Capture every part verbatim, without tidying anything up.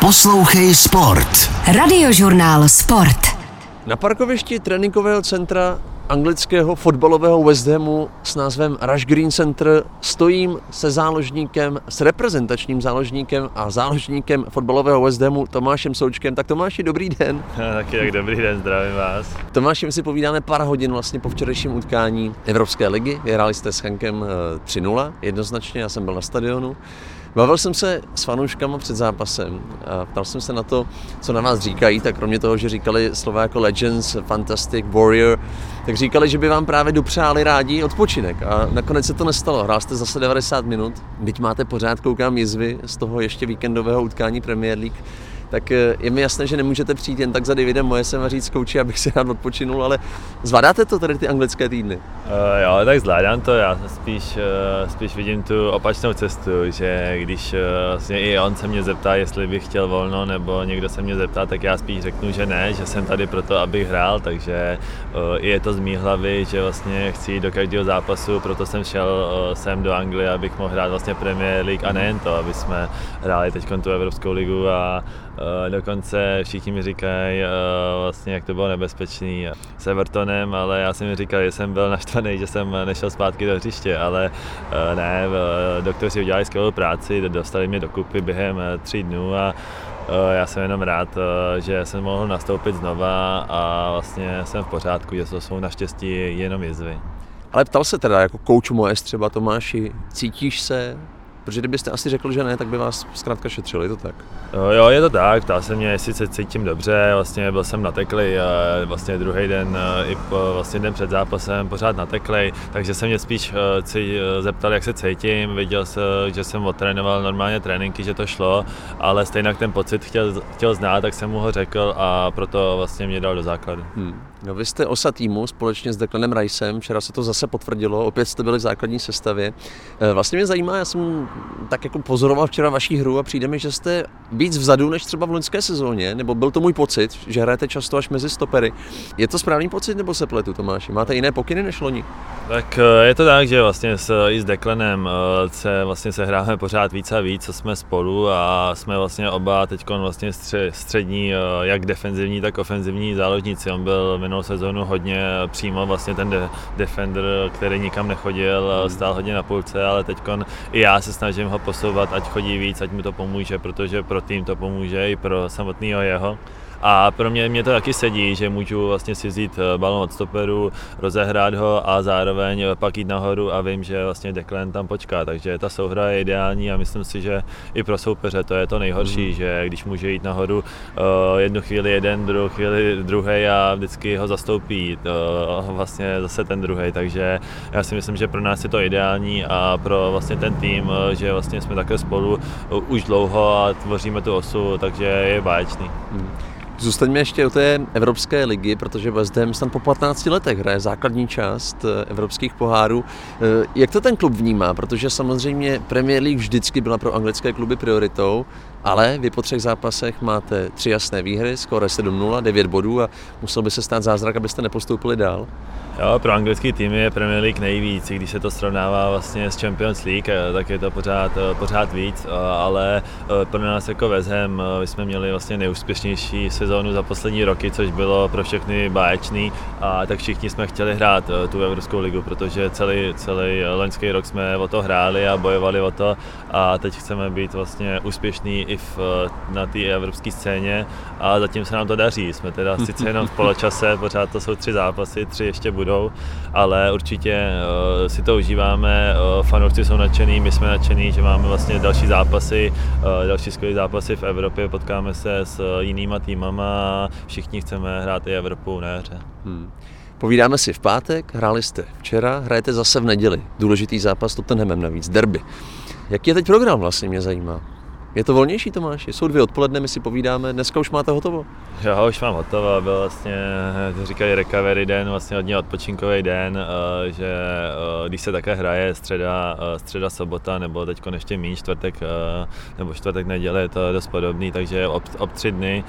Poslouchej Sport. Radiožurnál Sport. Na parkovišti tréninkového centra anglického fotbalového West Hamu s názvem Rush Green Center stojím se záložníkem, s reprezentačním záložníkem a záložníkem fotbalového West Hamu Tomášem Součkem. Tak Tomáši, dobrý den. Taky jak dobrý den, zdravím vás. Tomáši, my si povídáme pár hodin vlastně po včerejším utkání Evropské ligy. Vyhráli jste s Chankem tři nula, jednoznačně, já jsem byl na stadionu. Bavil jsem se s fanouškama před zápasem a ptal jsem se na to, co na vás říkají, tak kromě toho, že říkali slova jako Legends, Fantastic, Warrior, tak říkali, že by vám právě dopřáli rádi odpočinek a nakonec se to nestalo. Hrál jste zase devadesát minut, byť máte pořád, koukám, jizvy z toho ještě víkendového utkání Premier League, tak je mi jasné, že nemůžete přijít jen tak za Davidem Moyesem a říct kouči, abych si rád odpočinul, ale zvládáte to tady ty anglické týdny? Uh, jo, tak zvládám to, já spíš, uh, spíš vidím tu opačnou cestu, že když uh, vlastně i on se mě zeptá, jestli bych chtěl volno, nebo někdo se mě zeptá, tak já spíš řeknu, že ne, že jsem tady proto, abych hrál, takže uh, je to z mý hlavy, že vlastně chci jít do každého zápasu, proto jsem šel uh, sem do Anglie, abych mohl hrát vlastně Premier League a nejen to, aby jsme hráli teď tu Evropskou ligu a Uh, dokonce všichni mi říkají, uh, vlastně, jak to bylo nebezpečný s Evertonem, ale já jsem mi říkal, že jsem byl naštvaný, že jsem nešel zpátky do hřiště, ale uh, ne, uh, doktoři udělali skvělou práci, dostali mě do kupy během uh, tří dnů a uh, já jsem jenom rád, uh, že jsem mohl nastoupit znova a vlastně jsem v pořádku, že to jsou naštěstí jenom jizvy. Ale ptal se teda jako kouč Moyes třeba, Tomáši, cítíš se? Protože kdybyste asi řekl, že ne, tak by vás zkrátka šetřili, je to tak? Jo, je to tak, ptal se mě, jestli se cítím dobře, vlastně byl jsem nateklý, vlastně druhý den, i vlastně den před zápasem pořád nateklý, takže se mě spíš zeptal, jak se cítím, viděl jsem, že jsem odtrénoval normálně tréninky, že to šlo, ale stejně ten pocit chtěl, chtěl znát, tak jsem mu ho řekl a proto vlastně mě dal do základu. Hmm. No, vy jste osa týmu společně s Declanem Ricem, včera se to zase potvrdilo, opět jste byli v základní sestavě. Vlastně mě zajímá, já jsem tak jako pozoroval včera vaší hru a přijde mi, že jste víc vzadu než třeba v loňské sezóně, nebo byl to můj pocit, že hrajete často až mezi stopery. Je to správný pocit nebo se pletu, Tomáši? Máte jiné pokyny než loni? Tak je to tak, že vlastně s, i s Declanem se vlastně se hráme pořád víc a víc, co jsme spolu a jsme vlastně oba teď vlastně střední, jak defenzivní, tak ofenzivní záložníci. On byl minulou sezónu hodně přímo vlastně ten de- defender, který nikam nechodil, stál hodně na půlce, ale teď i já se snažím ho posouvat, ať chodí víc, ať mu to pomůže, protože pro tým to pomůže i pro samotného jeho. A pro mě, mě to taky sedí, že můžu vlastně si vzít balon od stoperu, rozehrát ho a zároveň pak jít nahoru a vím, že vlastně Declan tam počká, takže ta souhra je ideální a myslím si, že i pro soupeře to je to nejhorší, mm. že když může jít nahoru uh, jednu chvíli jeden, druhou chvíli druhý a vždycky ho zastoupí uh, vlastně zase ten druhý, takže já si myslím, že pro nás je to ideální a pro vlastně ten tým, uh, že vlastně jsme takhle spolu uh, už dlouho a tvoříme tu osu, takže je báječný. Mm. Zůstaňme ještě u té Evropské ligy, protože West Ham snad po patnácti letech hraje základní část evropských pohárů. Jak to ten klub vnímá? Protože samozřejmě Premier League vždycky byla pro anglické kluby prioritou, ale vy po třech zápasech máte tři jasné výhry, skóre sedm nula, devět bodů a musel by se stát zázrak, abyste nepostoupili dál. Jo, pro anglický tým je Premier League nejvíc, když se to srovnává vlastně s Champions League, tak je to pořád, pořád víc, ale pro nás jako West Ham, my jsme měli vlastně nejúspěšnější sezónu za poslední roky, což bylo pro všechny báječný, a tak všichni jsme chtěli hrát tu Evropskou ligu, protože celý, celý loňský rok jsme o to hráli a bojovali o to a teď chceme být vlastně úspěšní i v, na té evropské scéně a zatím se nám to daří. Jsme teda sice jenom v poločase, pořád to jsou tři zápasy, tři ještě budou, ale určitě uh, si to užíváme, uh, fanoušci jsou nadšený, my jsme nadšený, že máme vlastně další zápasy, uh, další skvělé zápasy v Evropě, potkáme se s jinýma týmama a všichni chceme hrát i Evropu na jaře. Hmm. Povídáme si v pátek, hráli jste včera, hrajete zase v neděli. Důležitý zápas s Tottenhamem navíc, derby. Jaký je teď program vlastně, mě zajímá? Je to volnější, Tomáši? Jsou dvě odpoledne, my si povídáme, dneska už máte hotovo? Jo, už mám hotovo, byl vlastně, to říkají recovery den, vlastně hodně odpočinkový den, že když se také hraje středa, středa, sobota, nebo teď ještě míň čtvrtek, nebo čtvrtek, neděle, je to dost podobný, takže ob, ob tři dny.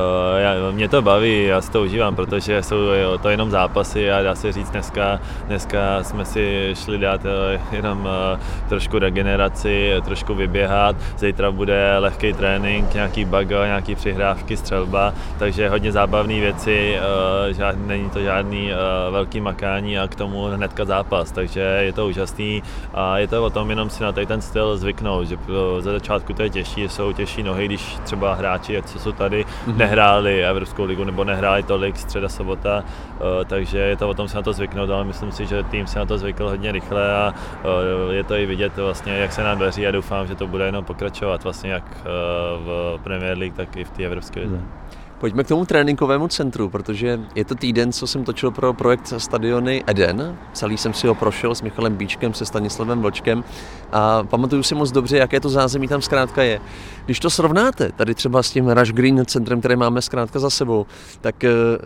Já, mě to baví, já si to užívám, protože jsou to jenom zápasy a dá se říct, dneska, dneska jsme si šli dát jenom trošku regeneraci, trošku vyběhat, zítra bude bude lehký trénink, nějaký bago, nějaký přihrávky, střelba, takže hodně zábavné věci, žád, není to žádný velký makání a k tomu hnedka zápas, takže je to úžasný a je to o tom jenom si na ten styl zvyknout, že za začátku to je těžší, jsou těžší nohy, když třeba hráči, co jsou tady, mm-hmm. nehráli Evropskou ligu nebo nehráli tolik středa, sobota, takže je to o tom si na to zvyknout, ale myslím si, že tým se na to zvykl hodně rychle a je to i vidět vlastně, jak se nám daří a doufám, že to bude jenom pokračovat vlastně jak v Premier League, tak i v té Evropské lize. Hmm. Pojďme k tomu tréninkovému centru, protože je to týden, co jsem točil pro projekt Stadiony Eden. Celý jsem si ho prošel s Michalem Bíčkem, se Stanislavem Vlčkem a pamatuju si moc dobře, jaké to zázemí tam zkrátka je. Když to srovnáte tady třeba s tím Rush Green centrem, které máme zkrátka za sebou, tak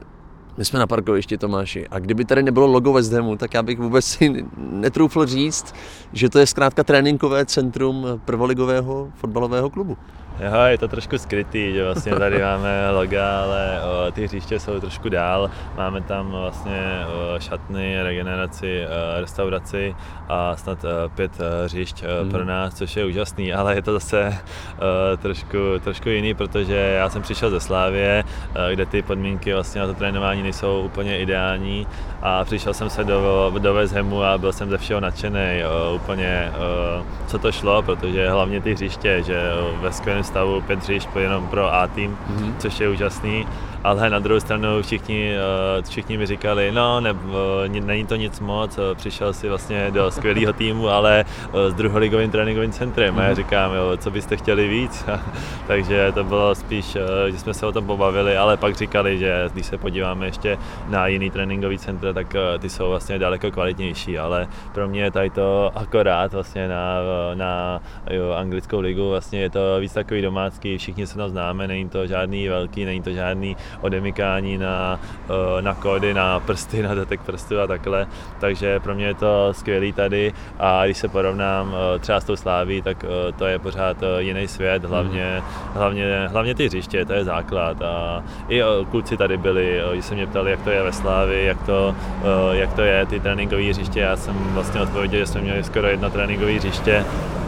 my jsme na parkovišti, Tomáši, a kdyby tady nebylo logo West Hamu, tak já bych vůbec si netroufl říct, že to je zkrátka tréninkové centrum prvoligového fotbalového klubu. Jo, je to trošku skrytý, že vlastně tady máme loga, ale o, ty hřiště jsou trošku dál. Máme tam vlastně o, šatny, regeneraci, o, restauraci a snad o, pět o, hřišť o, mm. pro nás, což je úžasný, ale je to zase o, trošku, trošku jiný, protože já jsem přišel ze Slávie, o, kde ty podmínky vlastně na to trénování nejsou úplně ideální a přišel jsem se do, do West Hamu a byl jsem ze všeho nadšený, o, úplně o, co to šlo, protože hlavně ty hřiště, že o, ve skvělém stavu pět hřišť jenom pro A-tým, mm-hmm. což je úžasný, ale na druhou stranu všichni, všichni mi říkali, no ne, není to nic moc, přišel si vlastně do skvělého týmu, ale s druholigovým tréninkovým centrem mm-hmm. a já říkám, jo, co byste chtěli víc, takže to bylo spíš, že jsme se o tom pobavili, ale pak říkali, že když se podíváme ještě na jiný tréninkový centra, tak ty jsou vlastně daleko kvalitnější, ale pro mě je tady to akorát vlastně na, na jo, anglickou ligu, vlastně je to víc takový domácký, všichni se tam známe, není to žádný velký, není to žádný odemykání na, na kódy, na prsty, na dotek prstů a takhle, takže pro mě je to skvělý tady a když se porovnám třeba s tou Sláví, tak to je pořád jiný svět, hlavně, hlavně, hlavně ty hřiště, to je základ a i kluci tady byli, když se mě ptali, jak to je ve Slávii, jak to, jak to je ty tréninkové hřiště, já jsem vlastně odpověděl, že jsme měli skoro jedno tréninkové hřiště.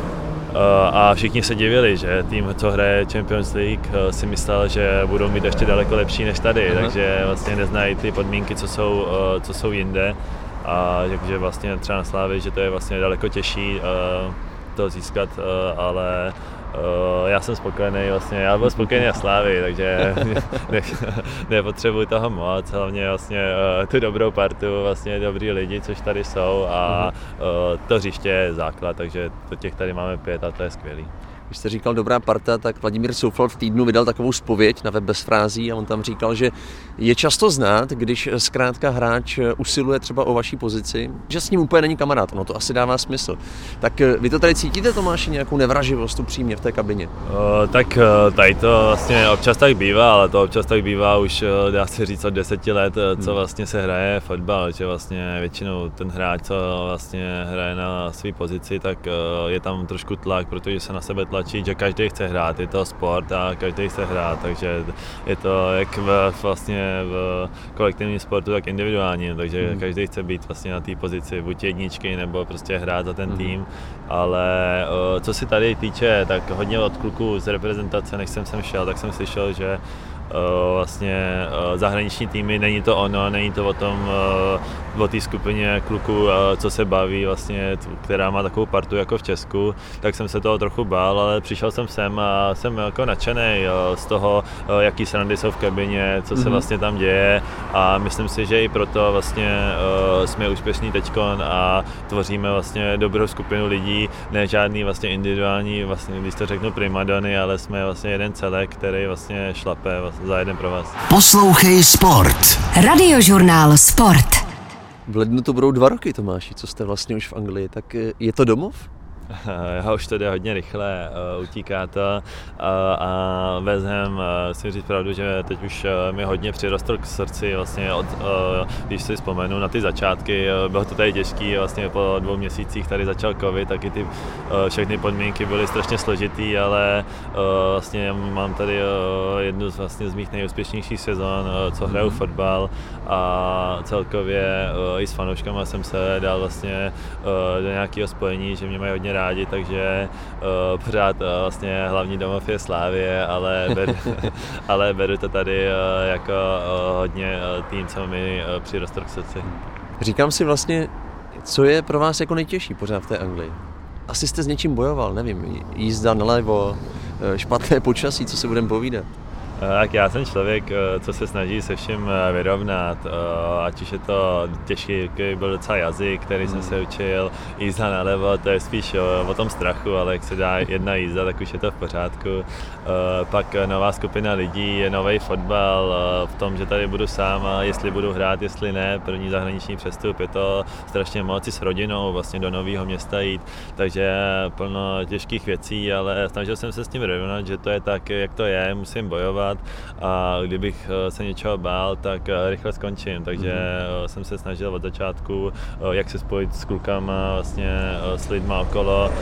A všichni se divili, že tým, co hraje Champions League, si myslel, že budou mít ještě daleko lepší než tady, Aha. takže vlastně neznají ty podmínky, co jsou, co jsou jinde. A takže vlastně třeba na Slávii, že to je vlastně daleko těžší to získat, ale já jsem spokojený, vlastně, já byl spokojený na Slávii, takže ne, nepotřebuji toho moc, hlavně vlastně tu dobrou partu, vlastně dobrý lidi, což tady jsou a to hřiště je základ, takže těch tady máme pět a to je skvělý. Když jste říkal dobrá parta, tak Vladimír Soufal v týdnu vydal takovou zpověď na web bez frází a on tam říkal, že je často znát, když zkrátka hráč usiluje třeba o vaší pozici, že s ním úplně není kamarád, no to asi dává smysl. Tak vy to tady cítíte, Tomáši, nějakou nevraživost upřímně v té kabině? O, tak tady to vlastně občas tak bývá, ale to občas tak bývá už, dá se říct, od deseti let, co vlastně se hraje fotbal, že vlastně většinou ten hráč, co vlastně hraje na své pozici, tak je tam trošku tlak, protože se na sebe tlačí, že každý chce hrát, je to sport a každý chce hrát, takže je to jak v, vlastně v kolektivním sportu, tak individuálně, takže mm. každý chce být vlastně na té pozici buď jedničky nebo prostě hrát za ten mm. tým, ale co se tady týče, tak hodně od kluků z reprezentace, než jsem sem šel, tak jsem slyšel, že vlastně zahraniční týmy, není to ono, není to o tom, o té skupině kluků, co se baví, vlastně, která má takovou partu jako v Česku, tak jsem se toho trochu bál, ale přišel jsem sem a jsem jako nadšený z toho, jaký srandy jsou v kabině, co se mm-hmm. vlastně tam děje a myslím si, že i proto vlastně jsme úspěšní teďkon a tvoříme vlastně dobrou skupinu lidí, ne žádný vlastně individuální, vlastně, když to řeknu primadony, ale jsme vlastně jeden celek, který vlastně šlape vlastně za jeden pro vás. Poslouchej Sport. Radiožurnál Sport. V lednu to budou dva roky, Tomáši, co jste vlastně už v Anglii, tak je to domov? Já už to jde hodně rychle, uh, utíká to uh, a West Ham, uh, musím říct pravdu, že teď už uh, mi hodně přirostl k srdci, vlastně od, uh, když si vzpomenu na ty začátky, uh, bylo to tady těžký, vlastně po dvou měsících tady začal covid, taky ty uh, všechny podmínky byly strašně složitý, ale uh, vlastně mám tady uh, jednu z, vlastně z mých nejúspěšnějších sezon, uh, co hraju fotbal a celkově uh, i s fanouškama jsem se dal vlastně uh, do nějakého spojení, že mě mají hodně rádi rádi, takže uh, pořád uh, vlastně hlavní domov je Slavie, ale beru, ale beru to tady uh, jako uh, hodně uh, tým, co mi uh, přirostl k srdci. Říkám si vlastně, co je pro vás jako nejtěžší pořád v té Anglii? Asi jste s něčím bojoval, nevím, jízda nalevo, špatné počasí, co se budeme povídat. Tak já jsem člověk, co se snaží se vším vyrovnat, ať už je to těžký, byl docela jazyk, který jsem se učil, jízda nalevo, to je spíš o tom strachu, ale jak se dá jedna jízda, tak už je to v pořádku. Pak nová skupina lidí, nový fotbal, v tom, že tady budu sám a jestli budu hrát, jestli ne, první zahraniční přestup, je to strašně moc s rodinou vlastně do nového města jít, takže plno těžkých věcí, ale snažil jsem se s tím vyrovnat, že to je tak, jak to je, musím bojovat. A kdybych se něčeho bál, tak rychle skončím, takže mm-hmm. jsem se snažil od začátku, jak se spojit s klukama, vlastně s lidma okolo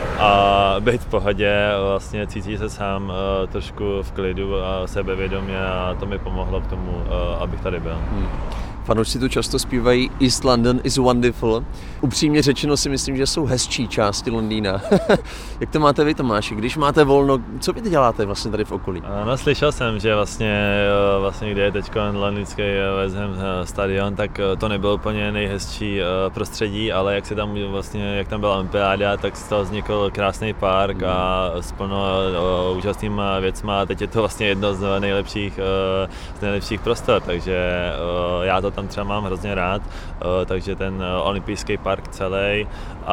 a být v pohodě, vlastně cítit se sám trošku v klidu a sebevědomě a to mi pomohlo k tomu, abych tady byl. Mm. Fanoušci tu často zpívají East London is wonderful. Upřímně řečeno si myslím, že jsou hezčí části Londýna. Jak to máte vy, Tomáši? Když máte volno, co vy děláte vlastně tady v okolí? No, slyšel jsem, že vlastně, vlastně kde je teď londýnský West Ham stadion, tak to nebylo úplně nejhezčí prostředí, ale jak se tam vlastně, jak tam byla olympiáda, tak z toho vznikl krásný park mm. a s plno úžasnýma věcma. Teď je to vlastně jedno z nejlepších, z nejlepších prostor, takže já to tam třeba mám hrozně rád, takže ten olympijský park celý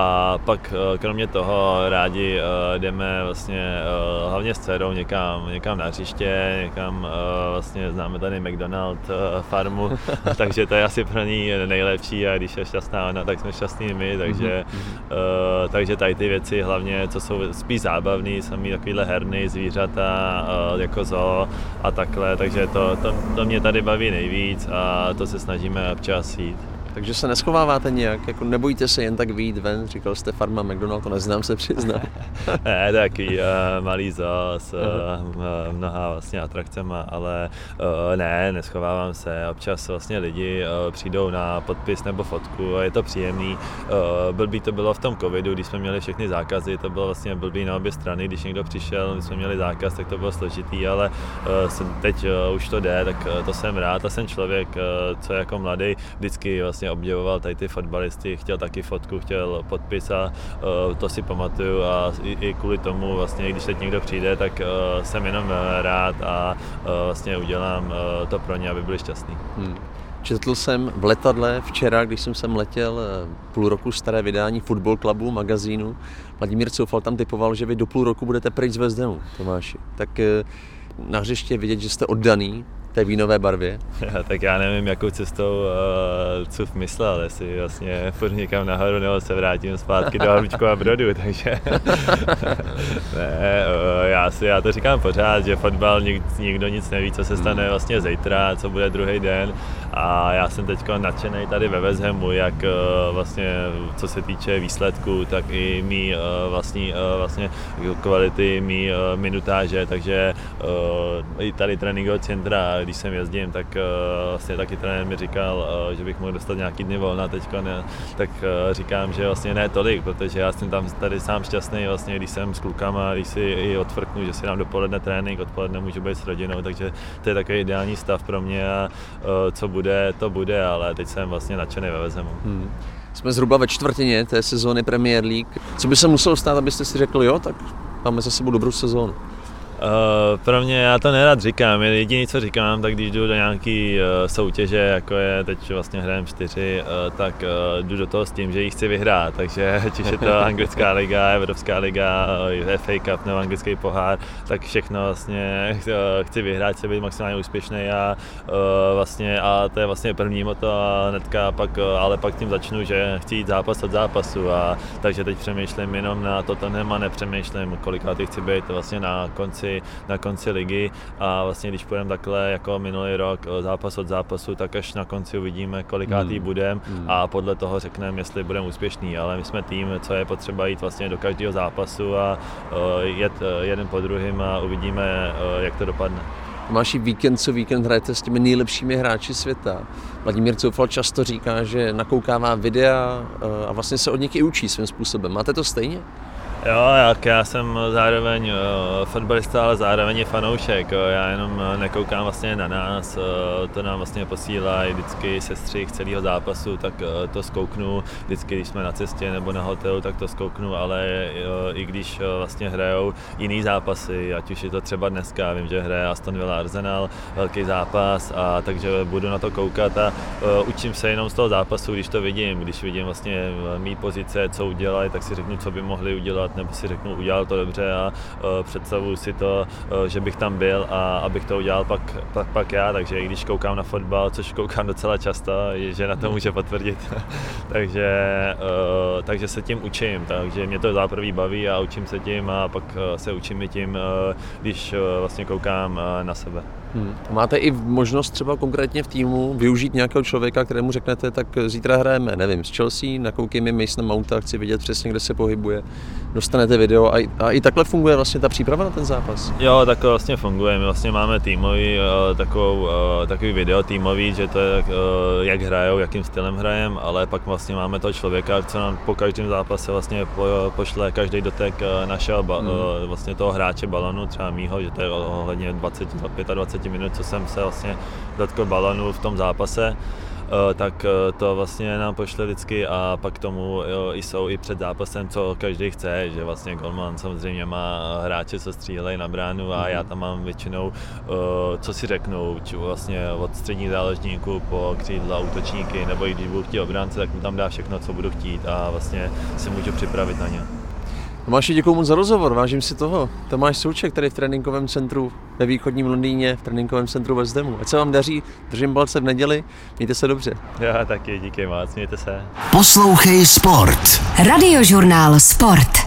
a pak kromě toho rádi jdeme vlastně hlavně s dcerou někam, někam na hřiště, někam vlastně známe tady McDonald farmu, takže to je asi pro ní nejlepší a když je šťastná ona, tak jsme šťastní my, takže, mm-hmm. takže tady ty věci hlavně, co jsou spíš zábavné, samý takovýhle herny, zvířata jako zoo a takhle, takže to, to, to mě tady baví nejvíc a to se snažíme občas jít. Takže se neschováváte nějak, jako nebojíte se jen tak vyjít ven, říkal jste farma McDonald, to neznám, se přiznám. Ne, takový uh, malý zoo s uh, mnoha vlastně atrakcema, ale uh, ne, neschovávám se, občas vlastně lidi uh, přijdou na podpis nebo fotku a je to příjemný. Uh, blbý to bylo v tom covidu, když jsme měli všechny zákazy, to bylo vlastně blbý na obě strany, když někdo přišel, když jsme měli zákaz, tak to bylo složitý, ale uh, teď uh, už to jde, tak uh, to jsem rád a jsem člověk, uh, co jako mladý vždycky vlastně obdivoval tady ty fotbalisty, chtěl taky fotku, chtěl podpis a uh, to si pamatuju a i, i kvůli tomu vlastně, když teď někdo přijde, tak uh, jsem jenom rád a uh, vlastně udělám uh, to pro ně, aby byli šťastní. Hmm. Četl jsem v letadle včera, když jsem sem letěl, půl roku staré vydání Football Clubu, magazínu. Vladimír Coufal tam typoval, že vy do půl roku budete pryč z West Hamu, Tomáši. Tak na hřiště je vidět, že jste oddaný té vínové barvě. Ja, tak já nevím, jakou cestou uh, Cuf myslel, jestli vlastně furt někam nahoru nebo se vrátím zpátky do Havlíčkova Brodu, takže ne, uh, já, si, já to říkám pořád, že fotbal nik, nikdo nic neví, co se stane vlastně zítra, co bude druhý den a já jsem teď nadšený tady ve West Hamu, jak uh, vlastně co se týče výsledků, tak i mý uh, vlastní uh, vlastně kvality, mý uh, minutáže, takže uh, i tady tréninkového centra, když sem jezdím, tak uh, vlastně taky trenér mi říkal, uh, že bych mohl dostat nějaký dny volna teďka, ne, tak uh, říkám, že vlastně ne tolik, protože já jsem tam tady sám šťastný, vlastně, když jsem s klukama, když si i odfrknu, že si dám dopoledne trénink, odpoledne můžu být s rodinou, takže to je takový ideální stav pro mě a uh, co bude, to bude, ale teď jsem vlastně nadšený ve West Hamu. Hmm. Jsme zhruba ve čtvrtině té sezóny Premier League. Co by se muselo stát, abyste si řekli, jo, tak máme za sebou dobrou sezónu? Uh, pro mě, já to nerad říkám, jediné co říkám, tak když jdu do nějaký uh, soutěže, jako je teď vlastně hrajem čtyři, uh, tak uh, jdu do toho s tím, že ji chci vyhrát, takže ať už je to anglická liga, Evropská liga, uh, F A Cup nebo anglický pohár, tak všechno vlastně uh, chci vyhrát, chci být maximálně úspěšný a uh, vlastně a to je vlastně první moto a hnedka pak, uh, ale pak tím začnu, že chci jít zápas od zápasu a takže teď přemýšlím jenom na Tottenham a nepřemýšlím, kolikátý chci být vlastně na konci na konci ligy a vlastně když půjdeme takhle jako minulý rok zápas od zápasu, tak až na konci uvidíme, kolikátý hmm. budeme hmm. a podle toho řekneme, jestli budeme úspěšní, ale my jsme tým, co je potřeba jít vlastně do každého zápasu a uh, jet uh, jeden po druhým a uvidíme, uh, jak to dopadne. Tomáši, víkend co víkend hrajete s těmi nejlepšími hráči světa. Vladimír Coufal často říká, že nakoukává videa a vlastně se od nich i učí svým způsobem. Máte to stejně? Jo, jak já jsem zároveň uh, fotbalista, ale zároveň i fanoušek. Uh, já jenom uh, nekoukám vlastně na nás, uh, to nám vlastně posílají vždycky sestřih celého zápasu, tak uh, to zkouknu. Vždycky, když jsme na cestě nebo na hotelu, tak to zkouknu, ale uh, i když uh, vlastně hrajou jiný zápasy, ať už je to třeba dneska, vím, že hraje Aston Villa Arsenal, velký zápas, a takže budu na to koukat a uh, učím se jenom z toho zápasu, když to vidím, když vidím vlastně mý pozice, co udělají, tak si řeknu, co by mohli udělat, nebo si řeknu, udělal to dobře a uh, představuju si to, uh, že bych tam byl a abych to udělal pak, pak, pak já, takže i když koukám na fotbal, což koukám docela často, že na to může potvrdit, takže, uh, takže se tím učím, takže mě to záprvé baví a učím se tím a pak uh, se učím i tím, uh, když uh, vlastně koukám uh, na sebe. Hmm. Máte i možnost třeba konkrétně v týmu využít nějakého člověka, kterému řeknete, tak zítra hrajeme, nevím, s Chelsea, nakoukejme Masona Mounta, chci vidět přesně, kde se pohybuje, dostanete video a i, a i takhle funguje vlastně ta příprava na ten zápas? Jo, takhle vlastně funguje, my vlastně máme týmový, takovou, takový video týmový, že to je jak hrajou, jakým stylem hrajem, ale pak vlastně máme toho člověka, co nám po každém zápase vlastně pošle každý dotek našeho, hmm. vlastně toho hráče balonu, třeba mýho, že to je ohledně dvacet dvacet pět minut, co jsem se vlastně dotkl balonu v tom zápase, tak to vlastně nám pošle vždycky a pak tomu jo, jsou i před zápasem, co každý chce, že vlastně golman samozřejmě má hráče, co střílejí na bránu a já tam mám většinou, co si řeknu, či vlastně od středních záložníků po křídla, útočníky, nebo i když budu chtít obránce, tak mi tam dá všechno, co budu chtít a vlastně si můžu připravit na ně. Tomáši, děkuju moc za rozhovor, vážím si toho. Tomáš Souček tady v tréninkovém centru ve východním Londýně, v tréninkovém centru West Hamu. Ať se vám daří, držím palce v neděli, mějte se dobře. Já taky, díky moc, mějte se. Poslouchej Sport. Radiožurnál Sport.